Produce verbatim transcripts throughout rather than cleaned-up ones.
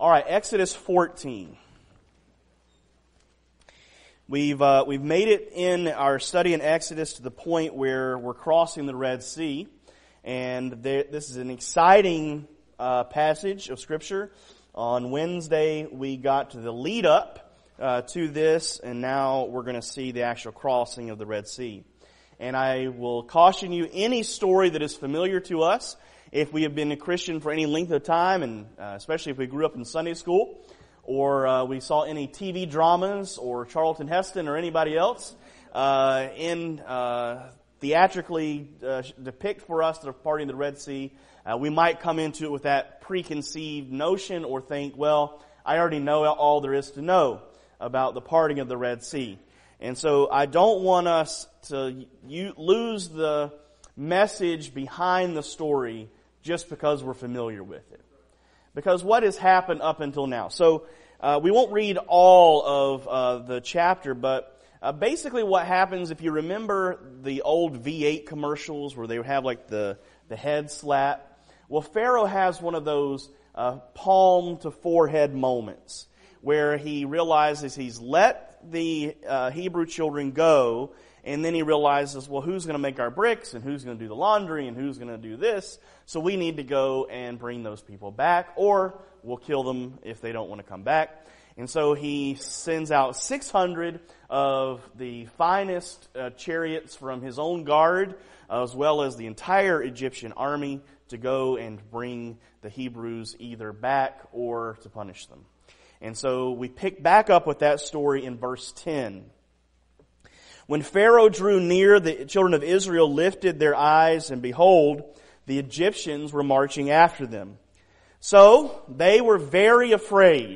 All right, Exodus fourteen. We've uh, we've made it in our study in Exodus to the point where we're crossing the Red Sea, and there, this is an exciting uh, passage of Scripture. On Wednesday, we got to the lead up uh, to this, and now we're going to see the actual crossing of the Red Sea. And I will caution you, any story that is familiar to us, if we have been a Christian for any length of time, and uh, especially if we grew up in Sunday school, or uh, we saw any T V dramas, or Charlton Heston, or anybody else, uh, in uh, theatrically uh, depict for us the parting of the Red Sea, uh, we might come into it with that preconceived notion, or think, well, I already know all there is to know about the parting of the Red Sea. And so I don't want us to you, lose the message behind the story just because we're familiar with it. Because what has happened up until now? So uh, we won't read all of uh, the chapter, but uh, basically what happens, if you remember the old V eight commercials where they would have like the, the head slap, well, Pharaoh has one of those uh, palm to forehead moments where he realizes he's let the uh, Hebrew children go, and then he realizes, well, who's going to make our bricks, and who's going to do the laundry, and who's going to do this? So we need to go and bring those people back, or we'll kill them if they don't want to come back. And so he sends out six hundred of the finest uh, chariots from his own guard, as well as the entire Egyptian army, to go and bring the Hebrews either back or to punish them. And so we pick back up with that story in verse ten. When Pharaoh drew near, the children of Israel lifted their eyes, and behold, the Egyptians were marching after them. So they were very afraid.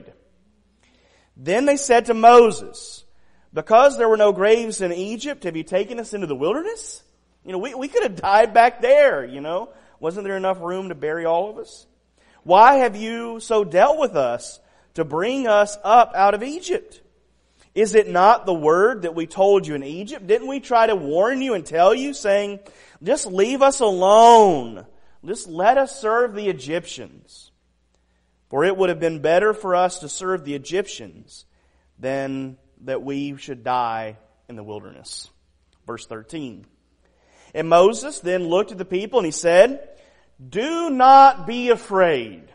Then they said to Moses, because there were no graves in Egypt, have you taken us into the wilderness? You know, we, we could have died back there, you know. Wasn't there enough room to bury all of us? Why have you so dealt with us to bring us up out of Egypt? Is it not the word that we told you in Egypt? Didn't we try to warn you and tell you, saying, just leave us alone. Just let us serve the Egyptians. For it would have been better for us to serve the Egyptians than that we should die in the wilderness. Verse thirteen. And Moses then looked at the people and he said, do not be afraid.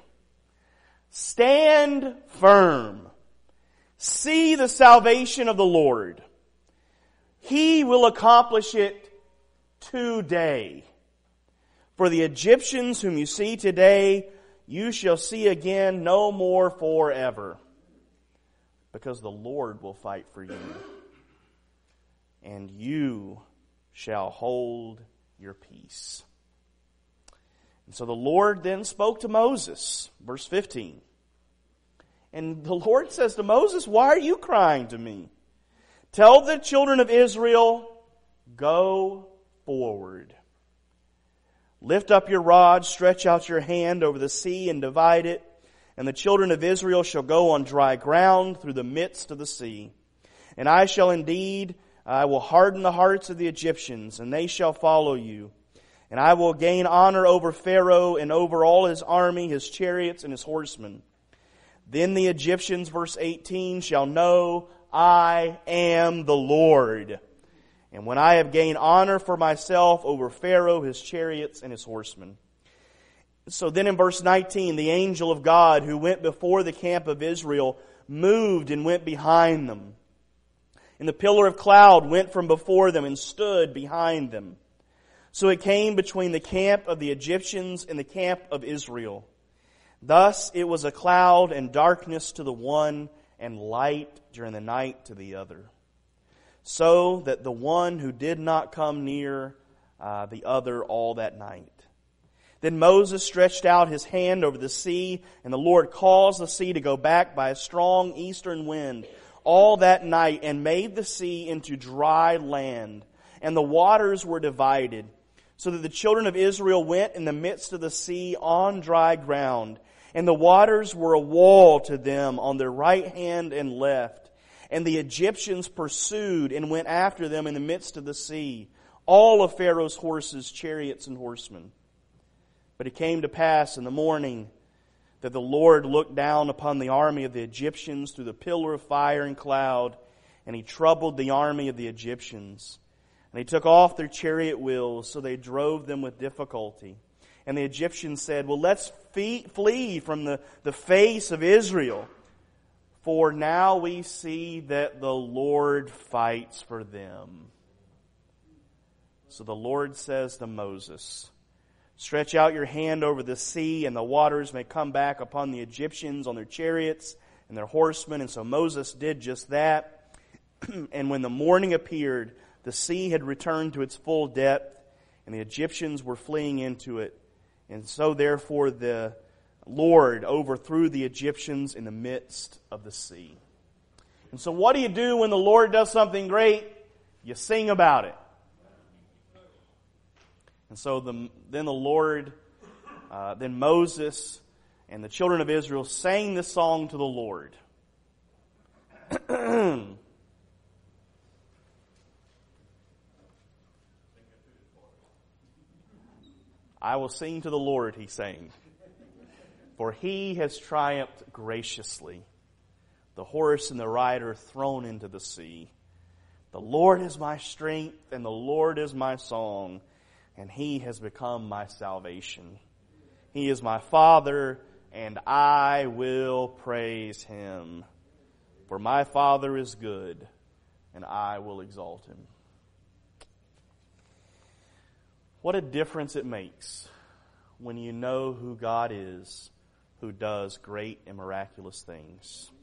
Stand firm. See the salvation of the Lord. He will accomplish it today. For the Egyptians whom you see today, you shall see again no more forever. Because the Lord will fight for you. And you shall hold your peace. And so the Lord then spoke to Moses. Verse fifteen. And the Lord says to Moses, why are you crying to me? Tell the children of Israel, go forward. Lift up your rod, stretch out your hand over the sea and divide it. And the children of Israel shall go on dry ground through the midst of the sea. And I shall indeed, I will harden the hearts of the Egyptians, and they shall follow you. And I will gain honor over Pharaoh and over all his army, his chariots, and his horsemen. Then the Egyptians, verse eighteen, shall know I am the Lord. And when I have gained honor for myself over Pharaoh, his chariots, and his horsemen. So then in verse nineteen, the angel of God who went before the camp of Israel moved and went behind them. And the pillar of cloud went from before them and stood behind them. So it came between the camp of the Egyptians and the camp of Israel. Thus it was a cloud and darkness to the one and light during the night to the other. So that the one who did not come near uh, the other all that night. Then Moses stretched out his hand over the sea, and the Lord caused the sea to go back by a strong eastern wind all that night, and made the sea into dry land, and the waters were divided, so that the children of Israel went in the midst of the sea on dry ground, and the waters were a wall to them on their right hand and left. And the Egyptians pursued and went after them in the midst of the sea, all of Pharaoh's horses, chariots, and horsemen. But it came to pass in the morning that the Lord looked down upon the army of the Egyptians through the pillar of fire and cloud, and He troubled the army of the Egyptians. And He took off their chariot wheels, so they drove them with difficulty. And the Egyptians said, well, let's fee- flee from the, the face of Israel. For now we see that the Lord fights for them. So the Lord says to Moses, stretch out your hand over the sea, and the waters may come back upon the Egyptians on their chariots and their horsemen. And so Moses did just that. And when the morning appeared, the sea had returned to its full depth, and the Egyptians were fleeing into it. And so therefore the Lord overthrew the Egyptians in the midst of the sea. And so what do you do when the Lord does something great? You sing about it. And so the, then the Lord, uh, then Moses and the children of Israel sang this song to the Lord. I will sing to the Lord, he sang, for He has triumphed graciously. The horse and the rider thrown into the sea. The Lord is my strength, and the Lord is my song, and He has become my salvation. He is my Father, and I will praise Him. For my Father is good, and I will exalt Him. What a difference it makes when you know who God is, who does great and miraculous things.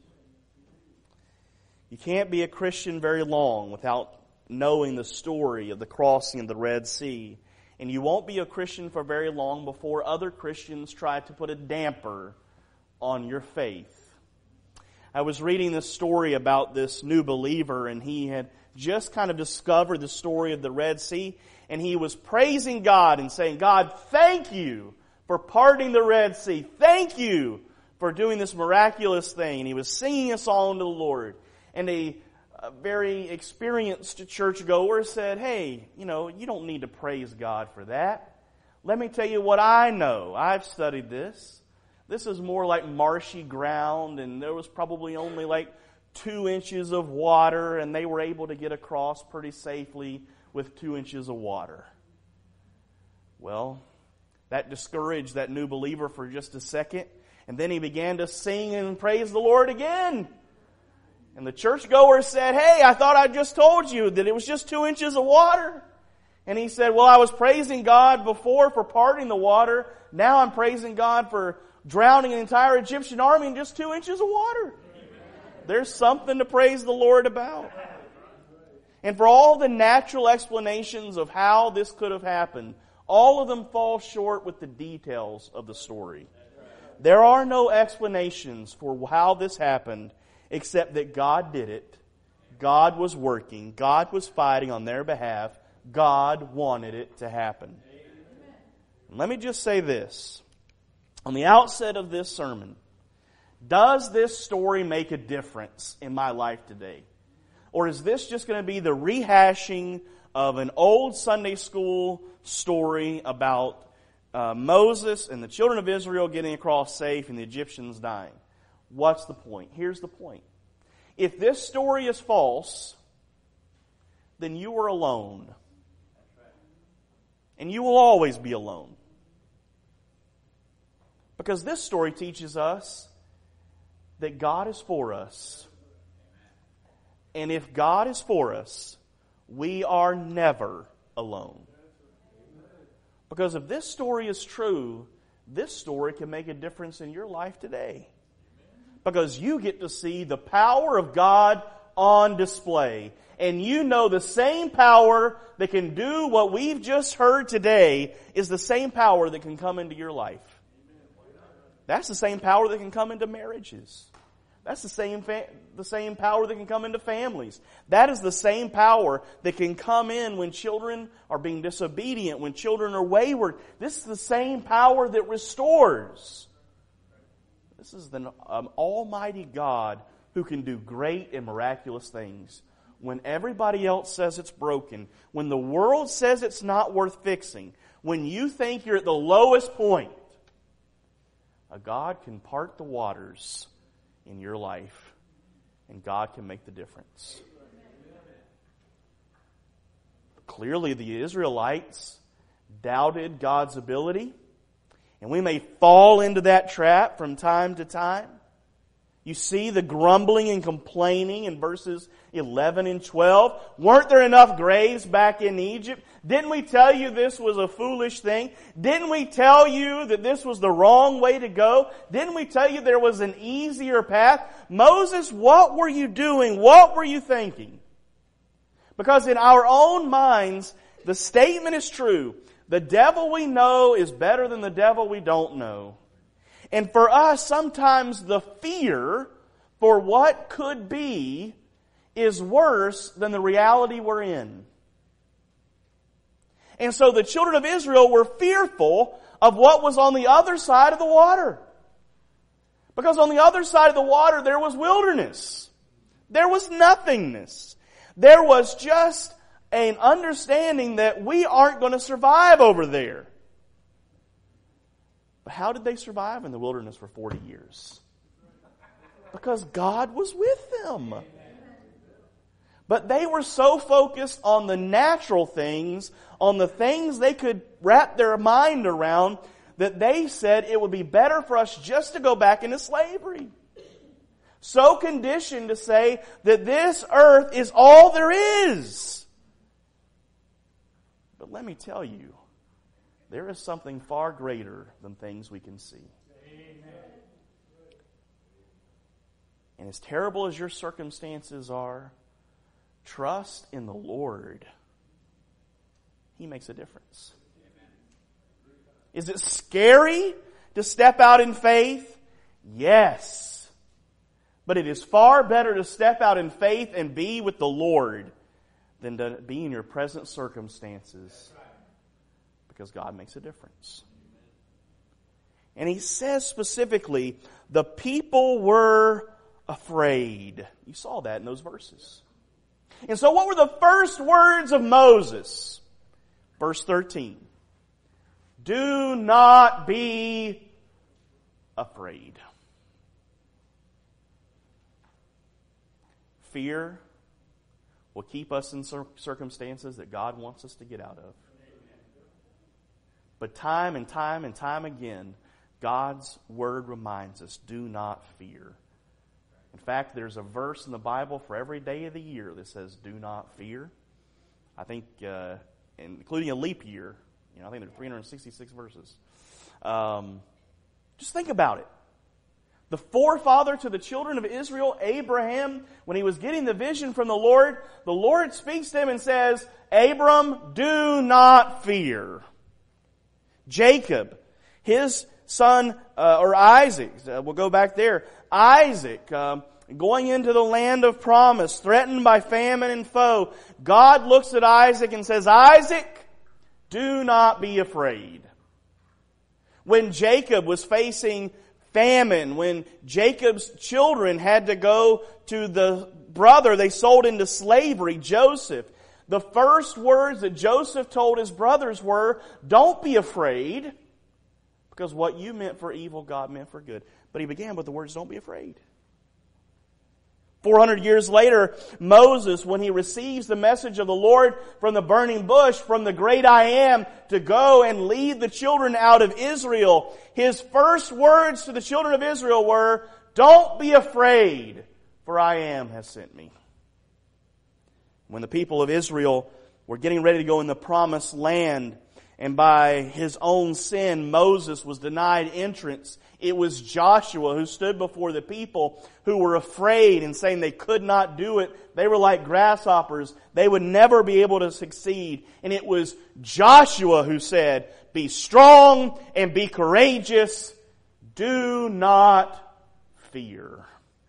You can't be a Christian very long without knowing the story of the crossing of the Red Sea. And you won't be a Christian for very long before other Christians try to put a damper on your faith. I was reading this story about this new believer, and he had just kind of discovered the story of the Red Sea, and he was praising God and saying, God, thank you for parting the Red Sea. Thank you for doing this miraculous thing. And he was singing a song to the Lord. And a, a very experienced churchgoer said, hey, you know, you don't need to praise God for that. Let me tell you what I know. I've studied this. This is more like marshy ground, and there was probably only like two inches of water, and they were able to get across pretty safely with two inches of water. Well, that discouraged that new believer for just a second, and then he began to sing and praise the Lord again. And the churchgoer said, hey, I thought I just told you that it was just two inches of water. And he said, well, I was praising God before for parting the water. Now I'm praising God for drowning an entire Egyptian army in just two inches of water. There's something to praise the Lord about. And for all the natural explanations of how this could have happened, all of them fall short with the details of the story. There are no explanations for how this happened except that God did it. God was working. God was fighting on their behalf. God wanted it to happen. And let me just say this. On the outset of this sermon, does this story make a difference in my life today? Or is this just going to be the rehashing of an old Sunday school story about uh, Moses and the children of Israel getting across safe and the Egyptians dying? What's the point? Here's the point. If this story is false, then you are alone. And you will always be alone. Because this story teaches us that God is for us. And if God is for us, we are never alone. Because if this story is true, this story can make a difference in your life today. Because you get to see the power of God on display. And you know the same power that can do what we've just heard today is the same power that can come into your life. That's the same power that can come into marriages. That's the same fa- the same power that can come into families. That is the same power that can come in when children are being disobedient, when children are wayward. This is the same power that restores. This is the um, Almighty God who can do great and miraculous things. When everybody else says it's broken, when the world says it's not worth fixing, when you think you're at the lowest point, A God can part the waters in your life, and God can make the difference. Clearly, the Israelites doubted God's ability, and we may fall into that trap from time to time. You see the grumbling and complaining in verses eleven and twelve. Weren't there enough graves back in Egypt? Didn't we tell you this was a foolish thing? Didn't we tell you that this was the wrong way to go? Didn't we tell you there was an easier path? Moses, what were you doing? What were you thinking? Because in our own minds, the statement is true. The devil we know is better than the devil we don't know. And for us, sometimes the fear for what could be is worse than the reality we're in. And so the children of Israel were fearful of what was on the other side of the water. Because on the other side of the water there was wilderness. There was nothingness. There was just an understanding that we aren't going to survive over there. But how did they survive in the wilderness for forty years? Because God was with them. But they were so focused on the natural things, on the things they could wrap their mind around, that they said it would be better for us just to go back into slavery. So conditioned to say that this earth is all there is. But let me tell you, there is something far greater than things we can see. Amen. And as terrible as your circumstances are, trust in the Lord. He makes a difference. Amen. Is it scary to step out in faith? Yes. But it is far better to step out in faith and be with the Lord than to be in your present circumstances. Because God makes a difference. And he says specifically, the people were afraid. You saw that in those verses. And so what were the first words of Moses? Verse thirteen. Do not be afraid. Fear will keep us in circumstances that God wants us to get out of. But time and time and time again, God's Word reminds us, do not fear. In fact, there's a verse in the Bible for every day of the year that says, do not fear. I think, uh, including a leap year, you know, I think there are three hundred sixty-six verses. Um, just think about it. The forefather to the children of Israel, Abraham, when he was getting the vision from the Lord, the Lord speaks to him and says, Abram, do not fear. Jacob, his son, uh, or Isaac, uh, we'll go back there. Isaac, um, going into the land of promise, threatened by famine and foe. God looks at Isaac and says, Isaac, do not be afraid. When Jacob was facing famine, when Jacob's children had to go to the brother they sold into slavery, Joseph, the first words that Joseph told his brothers were, don't be afraid, because what you meant for evil, God meant for good. But he began with the words, don't be afraid. four hundred years later, Moses, when he receives the message of the Lord from the burning bush, from the great I Am, to go and lead the children out of Israel, his first words to the children of Israel were, don't be afraid, for I Am has sent me. When the people of Israel were getting ready to go in the promised land, and by his own sin, Moses was denied entrance, it was Joshua who stood before the people who were afraid and saying they could not do it. They were like grasshoppers. They would never be able to succeed. And it was Joshua who said, be strong and be courageous. Do not fear.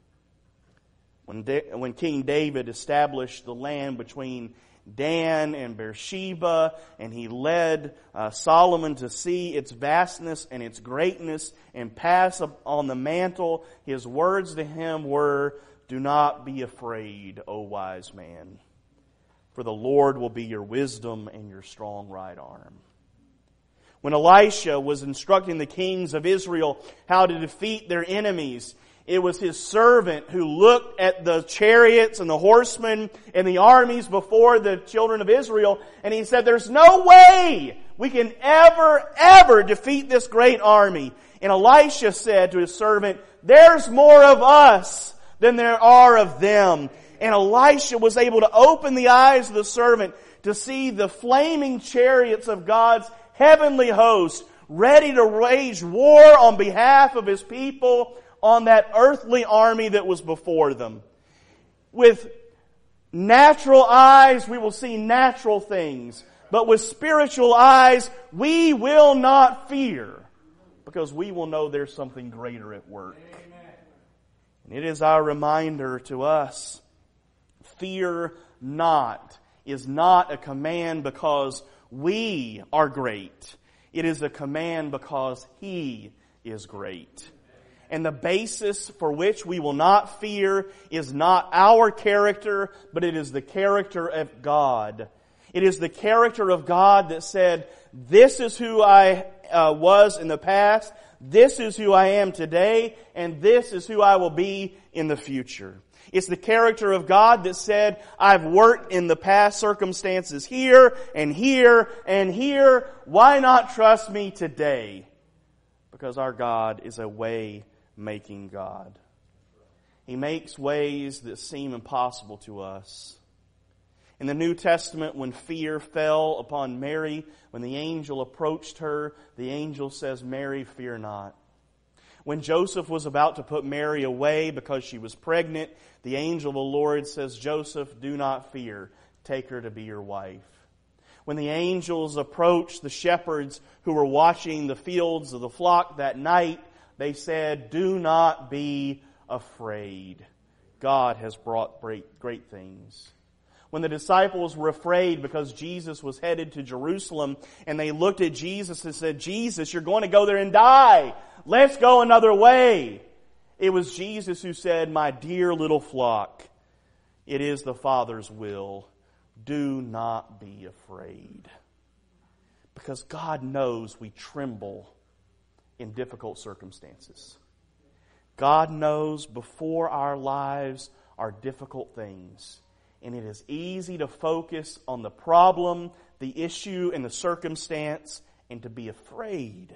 When, Da- when King David established the land between Dan and Beersheba, and he led uh, Solomon to see its vastness and its greatness and pass on the mantle, his words to him were, do not be afraid, O wise man, for the Lord will be your wisdom and your strong right arm. When Elisha was instructing the kings of Israel how to defeat their enemies, it was his servant who looked at the chariots and the horsemen and the armies before the children of Israel, and he said, there's no way we can ever, ever defeat this great army. And Elisha said to his servant, there's more of us than there are of them. And Elisha was able to open the eyes of the servant to see the flaming chariots of God's heavenly host ready to wage war on behalf of His people on that earthly army that was before them. With natural eyes, we will see natural things. But with spiritual eyes, we will not fear, because we will know there's something greater at work. And it is our reminder to us, fear not is not a command because we are great. It is a command because He is great. And the basis for which we will not fear is not our character, but it is the character of God. It is the character of God that said, this is who I uh, was in the past, this is who I am today, and this is who I will be in the future. It's the character of God that said, I've worked in the past circumstances here and here and here. Why not trust me today? Because our God is a way-making God. He makes ways that seem impossible to us. In the New Testament, when fear fell upon Mary, when the angel approached her, the angel says, Mary, fear not. When Joseph was about to put Mary away because she was pregnant, the angel of the Lord says, Joseph, do not fear. Take her to be your wife. When the angels approached the shepherds who were watching the fields of the flock that night, they said, do not be afraid. God has brought great, great things. When the disciples were afraid because Jesus was headed to Jerusalem, and they looked at Jesus and said, Jesus, you're going to go there and die. Let's go another way. It was Jesus who said, my dear little flock, it is the Father's will. Do not be afraid. Because God knows we tremble in difficult circumstances. God knows before our lives are difficult things. And it is easy to focus on the problem, the issue, and the circumstance, and to be afraid.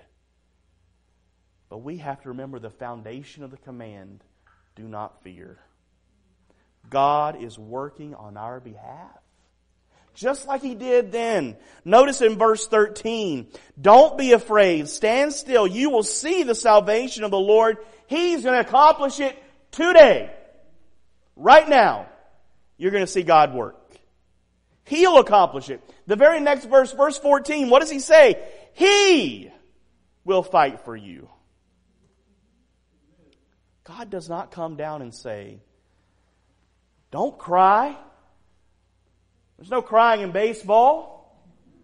But we have to remember the foundation of the command, do not fear. God is working on our behalf. Just like He did then. Notice in verse thirteen, don't be afraid, stand still, you will see the salvation of the Lord. He's going to accomplish it today. Right now. You're going to see God work. He'll accomplish it. The very next verse, verse fourteen, what does He say? He will fight for you. God does not come down and say, don't cry. There's no crying in baseball.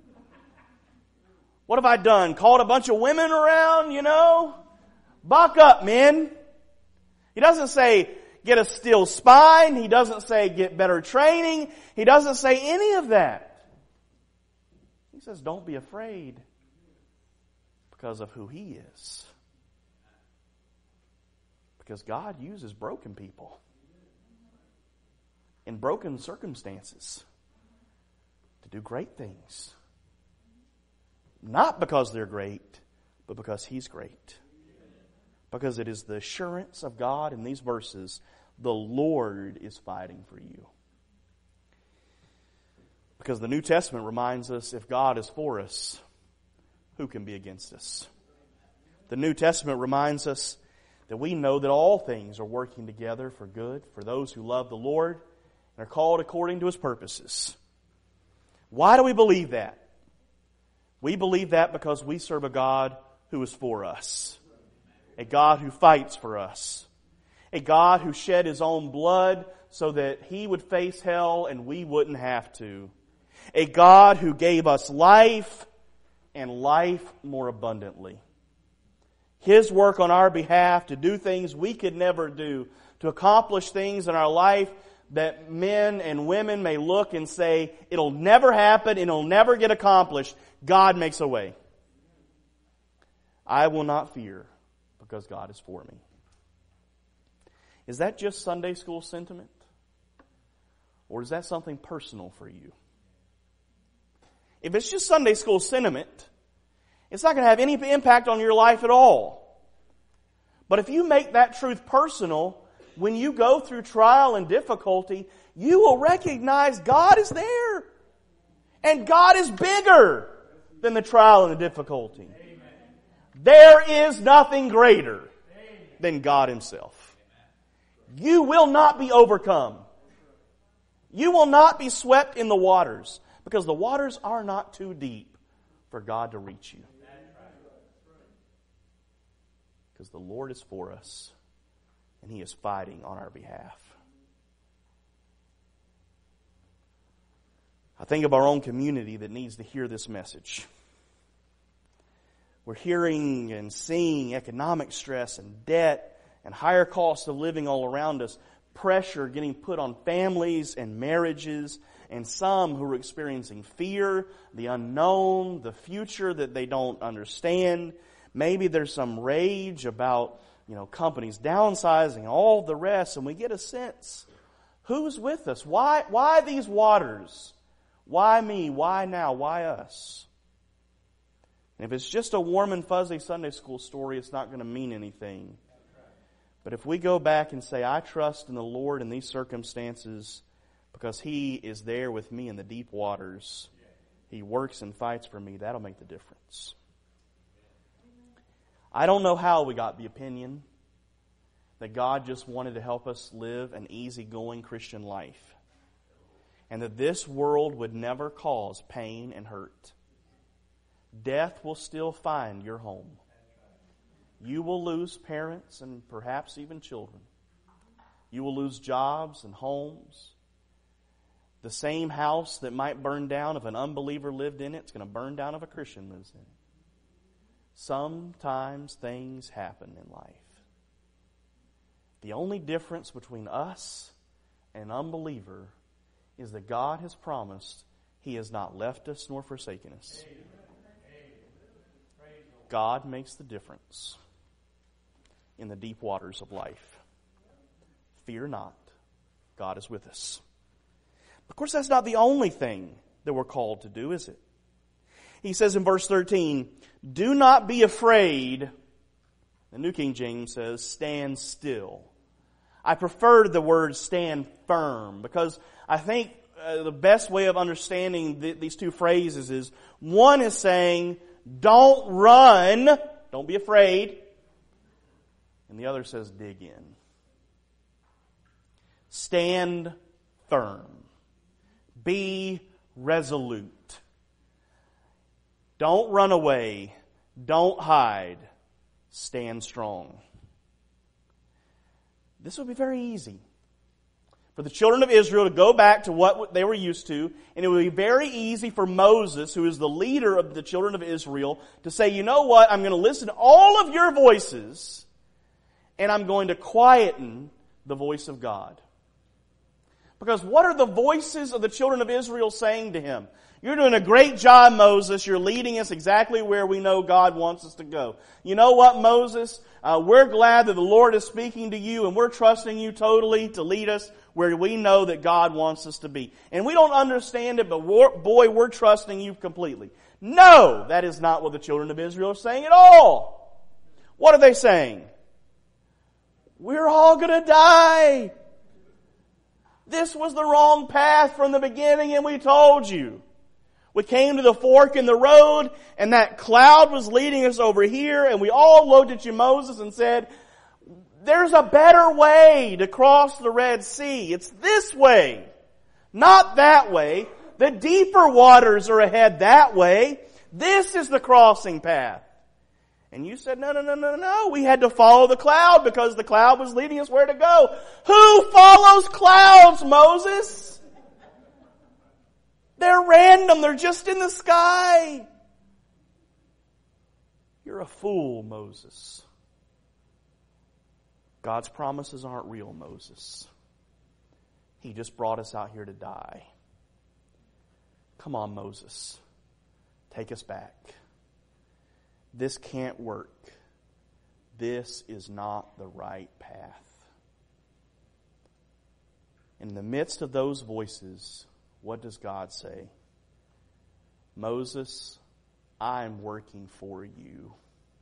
What have I done? Called a bunch of women around, you know? Buck up, men. He doesn't say, get a steel spine. He doesn't say get better training. He doesn't say any of that. He says don't be afraid because of who He is. Because God uses broken people in broken circumstances to do great things. Not because they're great, but because He's great. Because it is the assurance of God in these verses, the Lord is fighting for you. Because the New Testament reminds us, if God is for us, who can be against us? The New Testament reminds us that we know that all things are working together for good for those who love the Lord and are called according to His purposes. Why do we believe that? We believe that because we serve a God who is for us. A God who fights for us. A God who shed His own blood so that He would face hell and we wouldn't have to. A God who gave us life and life more abundantly. His work on our behalf to do things we could never do, to accomplish things in our life that men and women may look and say, it'll never happen, it'll never get accomplished. God makes a way. I will not fear because God is for me. Is that just Sunday school sentiment? Or is that something personal for you? If it's just Sunday school sentiment, it's not going to have any impact on your life at all. But if you make that truth personal, when you go through trial and difficulty, you will recognize God is there. And God is bigger than the trial and the difficulty. Amen. There is nothing greater than God Himself. You will not be overcome. You will not be swept in the waters, because the waters are not too deep for God to reach you. Because the Lord is for us, and He is fighting on our behalf. I think of our own community that needs to hear this message. We're hearing and seeing economic stress and debt and higher costs of living all around us, pressure getting put on families and marriages, and some who are experiencing fear, the unknown, the future that they don't understand. Maybe there's some rage about, you know, companies downsizing, all the rest, and we get a sense, who's with us? Why, why these waters? Why me? Why now? Why us? And if it's just a warm and fuzzy Sunday school story, it's not going to mean anything. But if we go back and say, I trust in the Lord in these circumstances because He is there with me in the deep waters, He works and fights for me, that'll make the difference. I don't know how we got the opinion that God just wanted to help us live an easygoing Christian life, and that this world would never cause pain and hurt. Death will still find your home. You will lose parents and perhaps even children. You will lose jobs and homes. The same house that might burn down if an unbeliever lived in it, it's going to burn down if a Christian lives in it. Sometimes things happen in life. The only difference between us and an unbeliever is that God has promised He has not left us nor forsaken us. God makes the difference in the deep waters of life. Fear not, God is with us. Of course, that's not the only thing that we're called to do, is it? He says in verse thirteen, do not be afraid. The New King James says, stand still. I prefer the word stand firm, because I think uh, the best way of understanding th- these two phrases is, one is saying, don't run, don't be afraid. And the other says, dig in. Stand firm. Be resolute. Don't run away. Don't hide. Stand strong. This would be very easy for the children of Israel to go back to what they were used to, and it would be very easy for Moses, who is the leader of the children of Israel, to say, you know what, I'm going to listen to all of your voices, and I'm going to quieten the voice of God. Because what are the voices of the children of Israel saying to him? You're doing a great job, Moses. You're leading us exactly where we know God wants us to go. You know what, Moses? Uh, we're glad that the Lord is speaking to you, and we're trusting you totally to lead us where we know that God wants us to be. And we don't understand it, but we're, boy, we're trusting you completely. No, that is not what the children of Israel are saying at all. What are they saying? We're all going to die. This was the wrong path from the beginning, and we told you. We came to the fork in the road, and that cloud was leading us over here, and we all looked at you, Moses, and said, there's a better way to cross the Red Sea. It's this way, not that way. The deeper waters are ahead that way. This is the crossing path. And you said, no, no, no, no, no. We had to follow the cloud because the cloud was leading us where to go. Who follows clouds, Moses? They're random. They're just in the sky. You're a fool, Moses. God's promises aren't real, Moses. He just brought us out here to die. Come on, Moses. Take us back. this can't work. This is not the right path. In the midst of those voices, what does God say? Moses, I'm working for you.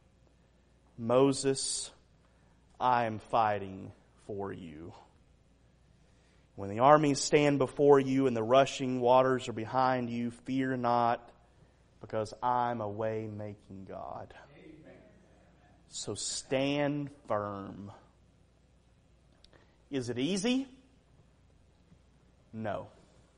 Moses, I am fighting for you. When the armies stand before you and the rushing waters are behind you, fear not, because I'm a way-making God. So stand firm. Is it easy? No.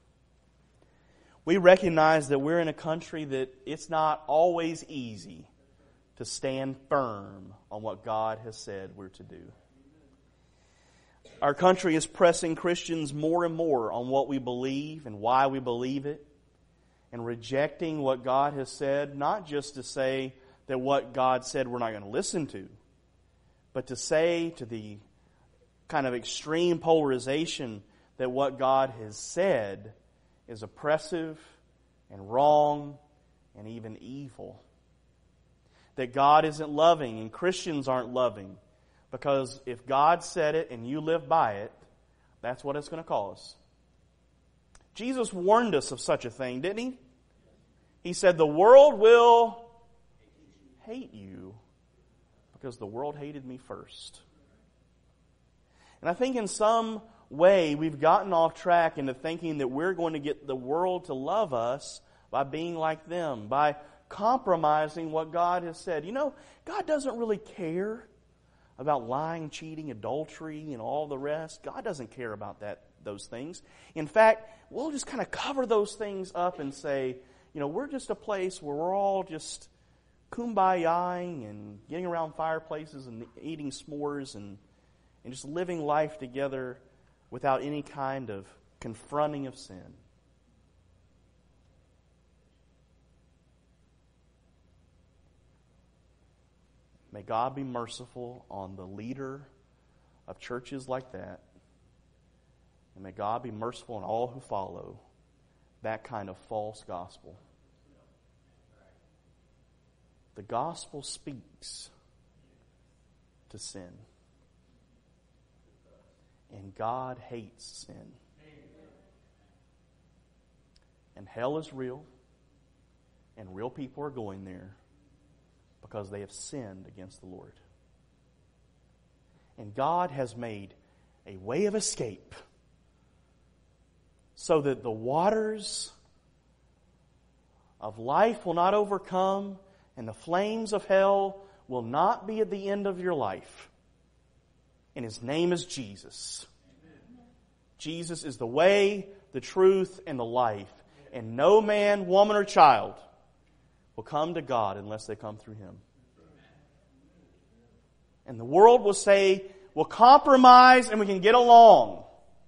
We recognize that we're in a country that it's not always easy to stand firm on what God has said we're to do. Our country is pressing Christians more and more on what we believe and why we believe it, and rejecting what God has said, not just to say that what God said we're not going to listen to, but to say to the kind of extreme polarization that what God has said is oppressive and wrong and even evil. That God isn't loving and Christians aren't loving. Because if God said it and you live by it, that's what it's going to cause. Jesus warned us of such a thing, didn't He? He said, the world will hate you because the world hated me first. And I think in some way we've gotten off track into thinking that we're going to get the world to love us by being like them, by compromising what God has said. You know, God doesn't really care about lying, cheating, adultery, and all the rest. God doesn't care about that, those things. In fact, we'll just kind of cover those things up and say, you know, we're just a place where we're all just kumbaya-ing and getting around fireplaces and eating s'mores and, and just living life together without any kind of confronting of sin. May God be merciful on the leader of churches like that. And may God be merciful on all who follow that kind of false gospel. The gospel speaks to sin. And God hates sin. And hell is real. And real people are going there because they have sinned against the Lord. And God has made a way of escape so that the waters of life will not overcome and the flames of hell will not be at the end of your life. And His name is Jesus. Amen. Jesus is the way, the truth, and the life. And no man, woman, or child will come to God unless they come through Him. And the world will say, we'll compromise and we can get along.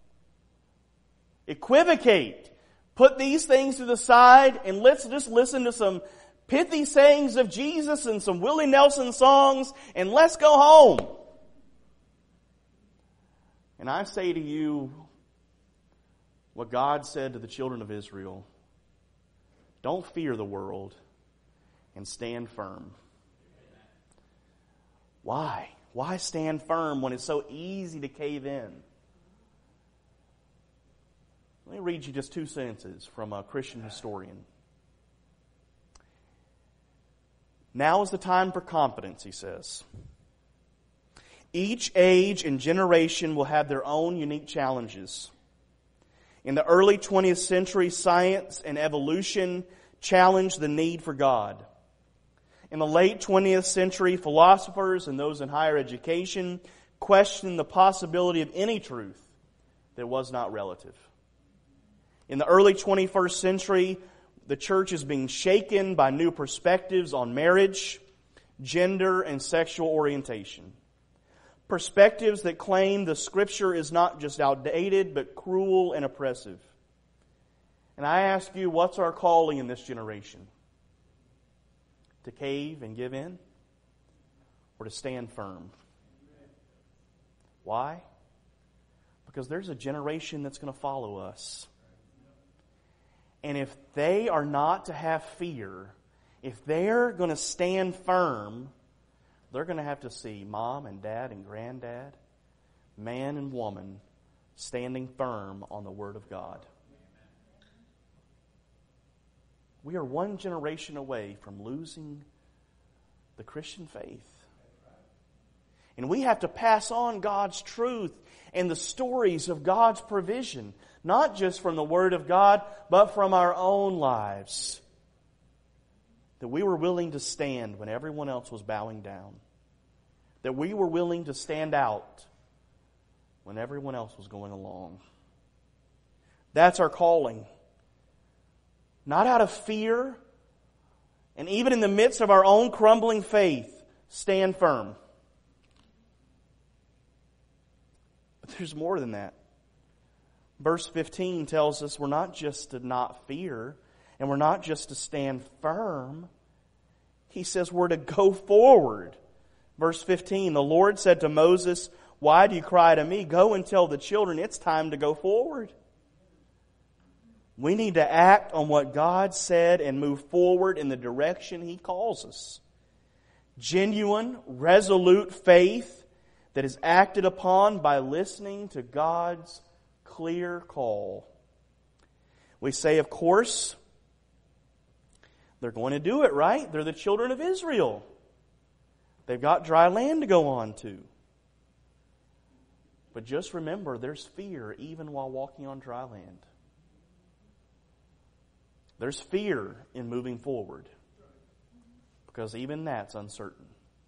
Equivocate. Put these things to the side and let's just listen to some pithy sayings of Jesus and some Willie Nelson songs and let's go home. And I say to you what God said to the children of Israel. Don't fear the world and stand firm. Why? Why stand firm when it's so easy to cave in? Let me read you just two sentences from a Christian historian. Now is the time for confidence, he says. Each age and generation will have their own unique challenges. In the early twentieth century, science and evolution challenged the need for God. In the late twentieth century, philosophers and those in higher education questioned the possibility of any truth that was not relative. In the early twenty-first century, the church is being shaken by new perspectives on marriage, gender, and sexual orientation. Perspectives that claim the Scripture is not just outdated, but cruel and oppressive. And I ask you, what's our calling in this generation? To cave and give in? Or to stand firm? Why? Because there's a generation that's going to follow us. And if they are not to have fear, if they're going to stand firm, they're going to have to see mom and dad and granddad, man and woman, standing firm on the Word of God. We are one generation away from losing the Christian faith. And we have to pass on God's truth and the stories of God's provision, not just from the Word of God, but from our own lives. That we were willing to stand when everyone else was bowing down. That we were willing to stand out when everyone else was going along. That's our calling. Not out of fear, and even in the midst of our own crumbling faith, stand firm. But there's more than that. Verse fifteen tells us we're not just to not fear, and we're not just to stand firm. He says we're to go forward. Verse fifteen, the Lord said to Moses, "Why do you cry to me? Go and tell the children it's time to go forward." We need to act on what God said and move forward in the direction He calls us. Genuine, resolute faith that is acted upon by listening to God's clear call. We say, of course, they're going to do it, right? They're the children of Israel. They've got dry land to go on to. But just remember, there's fear even while walking on dry land. There's fear in moving forward, because even that's uncertain.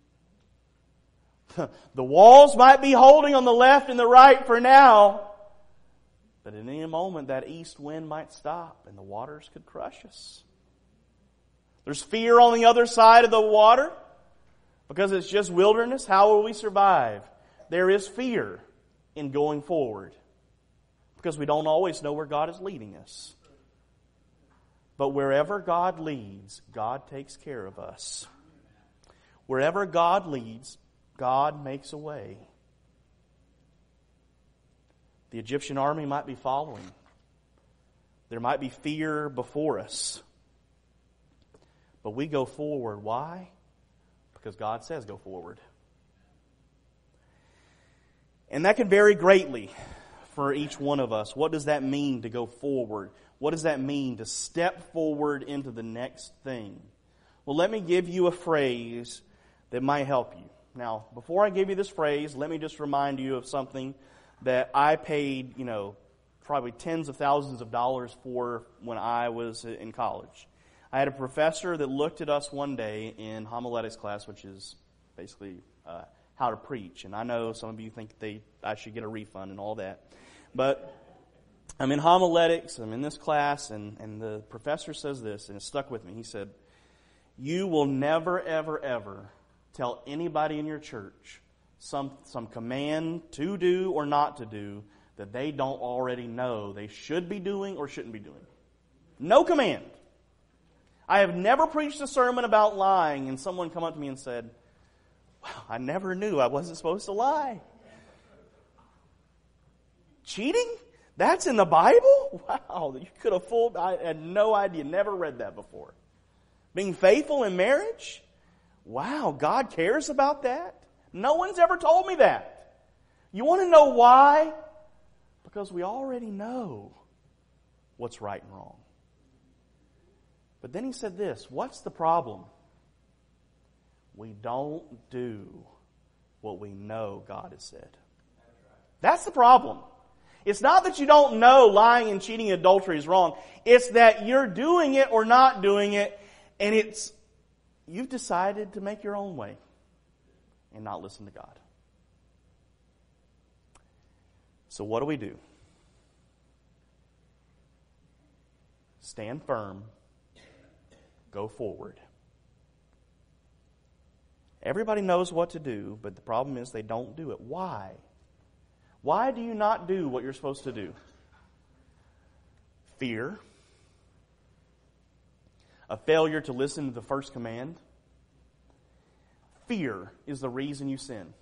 The walls might be holding on the left and the right for now, but in any moment that east wind might stop and the waters could crush us. There's fear on the other side of the water because it's just wilderness. How will we survive? There is fear in going forward because we don't always know where God is leading us. But wherever God leads, God takes care of us. Wherever God leads, God makes a way. The Egyptian army might be following. There might be fear before us. But we go forward. Why? Because God says go forward. And that can vary greatly for each one of us. What does that mean to go forward? What does that mean to step forward into the next thing? Well, let me give you a phrase that might help you. Now, before I give you this phrase, let me just remind you of something that I paid, you know, probably tens of thousands of dollars for when I was in college. I had a professor that looked at us one day in homiletics class, which is basically uh, how to preach. And I know some of you think they I should get a refund and all that. But I'm in homiletics, I'm in this class, and, and the professor says this, and it stuck with me. He said, "You will never, ever, ever tell anybody in your church some, some command to do or not to do that they don't already know they should be doing or shouldn't be doing. No command. I have never preached a sermon about lying and someone come up to me and said, 'Wow, I never knew I wasn't supposed to lie.' Cheating? That's in the Bible? Wow, you could have fooled. I had no idea, never read that before. Being faithful in marriage? Wow, God cares about that? No one's ever told me that. You want to know why? Because we already know what's right and wrong. But then he said this, what's the problem? We don't do what we know God has said. That's the problem. It's not that you don't know lying and cheating and adultery is wrong. It's that you're doing it or not doing it, and it's you've decided to make your own way and not listen to God. So what do we do? Stand firm. Go forward. Everybody knows what to do, but the problem is they don't do it. Why? Why do you not do what you're supposed to do? Fear. A failure to listen to the first command. Fear is the reason you sin.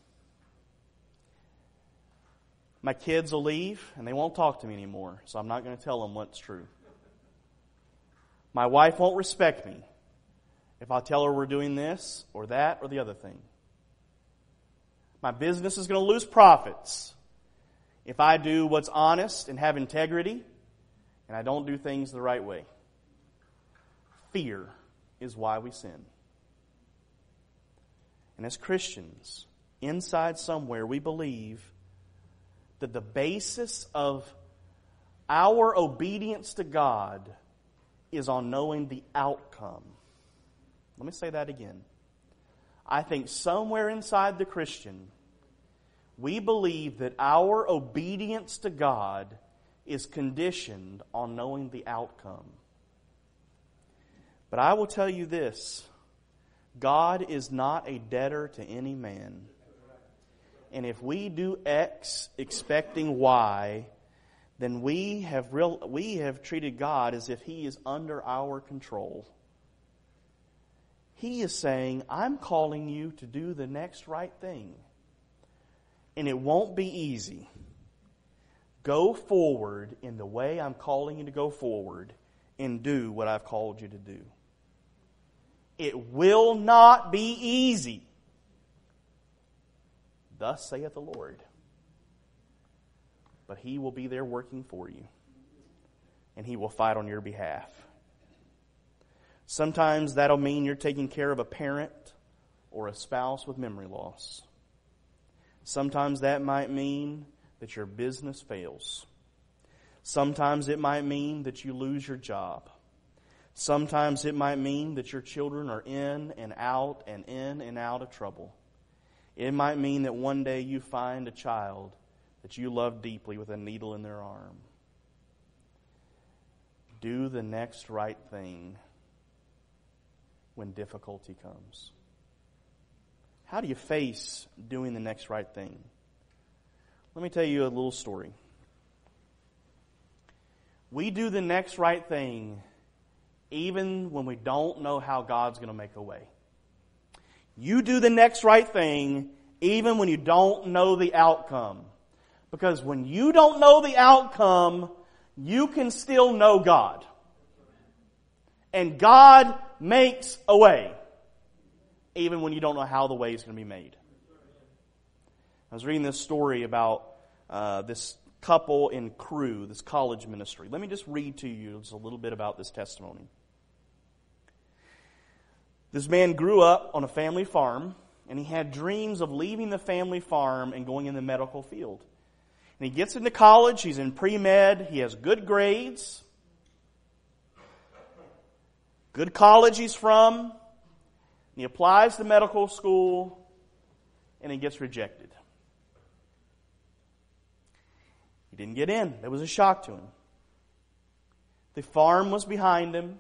My kids will leave and they won't talk to me anymore, so I'm not going to tell them what's true. My wife won't respect me, if I tell her we're doing this or that or the other thing. My business is going to lose profits if I do what's honest and have integrity and I don't do things the right way. Fear is why we sin. And as Christians, inside somewhere, we believe that the basis of our obedience to God is on knowing the outcome. Let me say that again. I think somewhere inside the Christian, we believe that our obedience to God is conditioned on knowing the outcome. But I will tell you this, God is not a debtor to any man. And if we do X expecting Y, then we have real we have treated God as if He is under our control. He is saying, I'm calling you to do the next right thing. And it won't be easy. Go forward in the way I'm calling you to go forward and do what I've called you to do. It will not be easy. Thus saith the Lord. But He will be there working for you. And He will fight on your behalf. Sometimes that'll mean you're taking care of a parent or a spouse with memory loss. Sometimes that might mean that your business fails. Sometimes it might mean that you lose your job. Sometimes it might mean that your children are in and out and in and out of trouble. It might mean that one day you find a child that you love deeply with a needle in their arm. Do the next right thing when difficulty comes. How do you face doing the next right thing? Let me tell you a little story. We do the next right thing even when we don't know how God's going to make a way. You do the next right thing even when you don't know the outcome. Because when you don't know the outcome, you can still know God. And God makes a way, even when you don't know how the way is going to be made. I was reading this story about uh, this couple in Crew, this college ministry. Let me just read to you just a little bit about this testimony. This man grew up on a family farm, and he had dreams of leaving the family farm and going in the medical field. And he gets into college, he's in pre-med, he has good grades, good college he's from, and he applies to medical school, and he gets rejected. He didn't get in. That was a shock to him. The farm was behind him.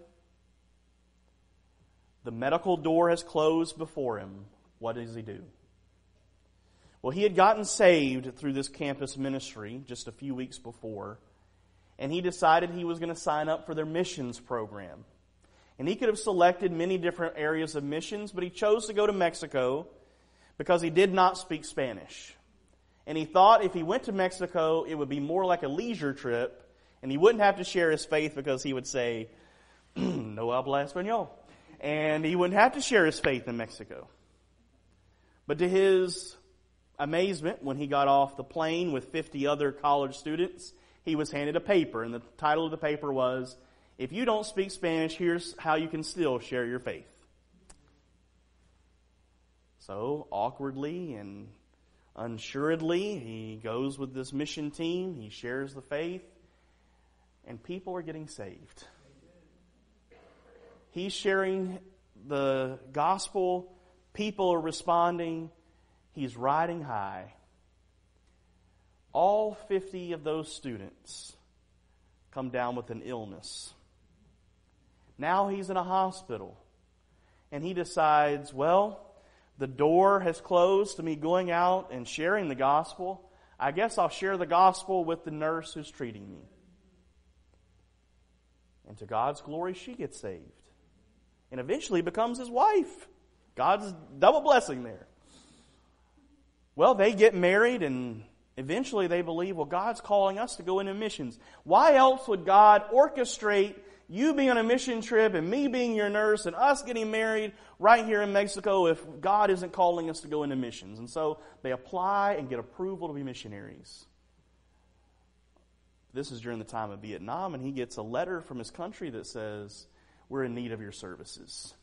The medical door has closed before him. What does he do? Well, he had gotten saved through this campus ministry just a few weeks before, and he decided he was going to sign up for their missions program. And he could have selected many different areas of missions, but he chose to go to Mexico because he did not speak Spanish. And he thought if he went to Mexico, it would be more like a leisure trip, and he wouldn't have to share his faith because he would say, no habla español. And he wouldn't have to share his faith in Mexico. But to his amazement, when he got off the plane with fifty other college students, he was handed a paper, and the title of the paper was, "If you don't speak Spanish, here's how you can still share your faith." So, awkwardly and unsuredly, he goes with this mission team, he shares the faith, and people are getting saved. He's sharing the gospel, people are responding, he's riding high. All fifty of those students come down with an illness. Now he's in a hospital, and he decides, well, the door has closed to me going out and sharing the gospel. I guess I'll share the gospel with the nurse who's treating me. And to God's glory, she gets saved. And eventually becomes his wife. God's double blessing there. Well, they get married, and eventually they believe, well, God's calling us to go into missions. Why else would God orchestrate you being on a mission trip and me being your nurse and us getting married right here in Mexico if God isn't calling us to go into missions. And so they apply and get approval to be missionaries. This is during the time of Vietnam, and he gets a letter from his country that says, we're in need of your services.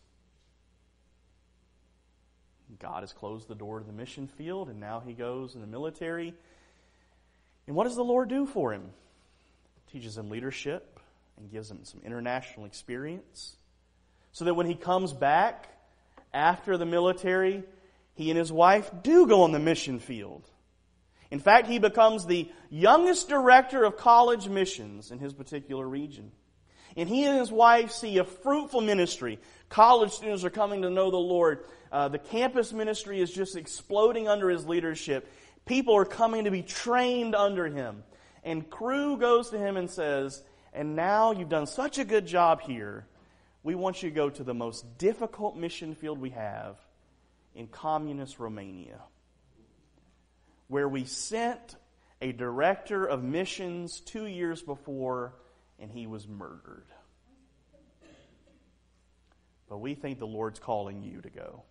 God has closed the door to the mission field, and now he goes in the military. And what does the Lord do for him? Teaches him leadership and gives him some international experience, so that when he comes back after the military, he and his wife do go on the mission field. In fact, he becomes the youngest director of college missions in his particular region. And he and his wife see a fruitful ministry. College students are coming to know the Lord. Uh, the campus ministry is just exploding under his leadership. People are coming to be trained under him. And Cru goes to him and says, and now you've done such a good job here, we want you to go to the most difficult mission field we have in communist Romania, where we sent a director of missions two years before, and he was murdered. But we think the Lord's calling you to go.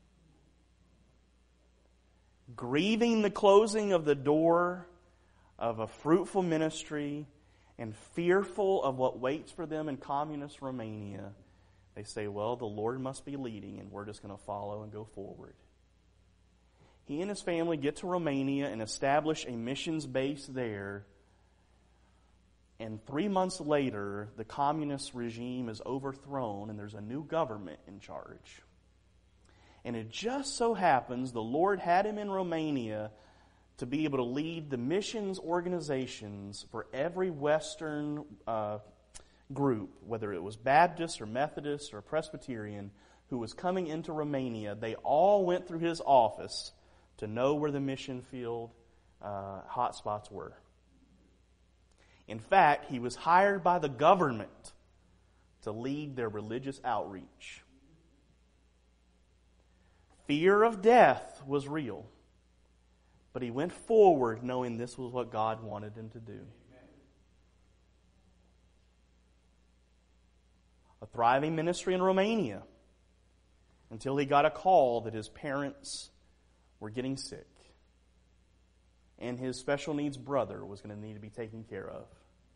Grieving the closing of the door of a fruitful ministry and fearful of what waits for them in communist Romania, they say, well, the Lord must be leading, and we're just going to follow and go forward. He and his family get to Romania and establish a missions base there. And three months later, the communist regime is overthrown and there's a new government in charge. And it just so happens the Lord had him in Romania to be able to lead the missions organizations for every Western uh, group, whether it was Baptist or Methodist or Presbyterian, who was coming into Romania. They all went through his office to know where the mission field uh, hotspots were. In fact, he was hired by the government to lead their religious outreach. Fear of death was real, but he went forward knowing this was what God wanted him to do. A thriving ministry in Romania until he got a call that his parents were getting sick, and his special needs brother was going to need to be taken care of.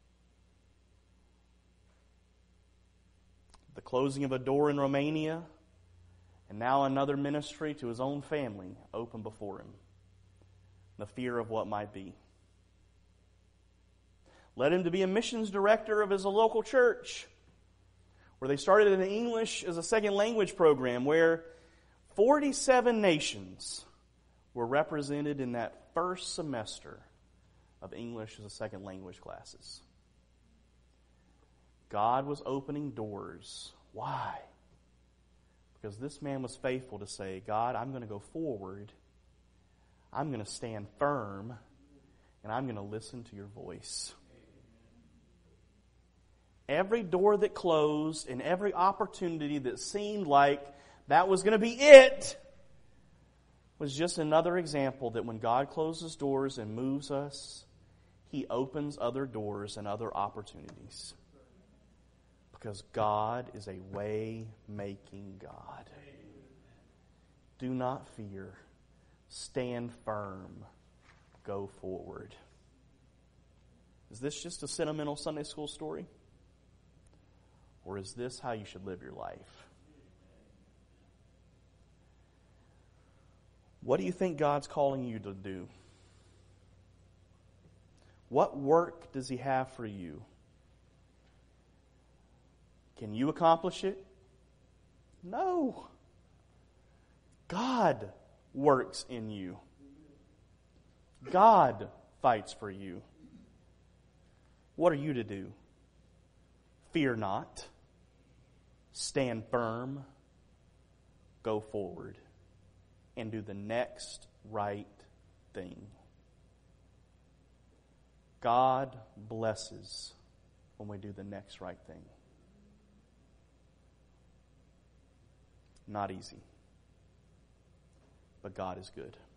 The closing of a door in Romania, and now another ministry to his own family open before him. The fear of what might be. Led him to be a missions director of his local church, where they started an English as a second language program, where forty-seven nations were represented in that first semester of English as a second language classes. God was opening doors. Why? Because this man was faithful to say, God, I'm going to go forward. I'm going to stand firm. And I'm going to listen to your voice. Every door that closed and every opportunity that seemed like that was going to be it was just another example that when God closes doors and moves us, He opens other doors and other opportunities. Because God is a way-making God. Do not fear. Stand firm. Go forward. Is this just a sentimental Sunday school story? Or is this how you should live your life? What do you think God's calling you to do? What work does He have for you? Can you accomplish it? No. God works in you. God fights for you. What are you to do? Fear not. Stand firm. Go forward. And do the next right thing. God blesses when we do the next right thing. Not easy. But God is good.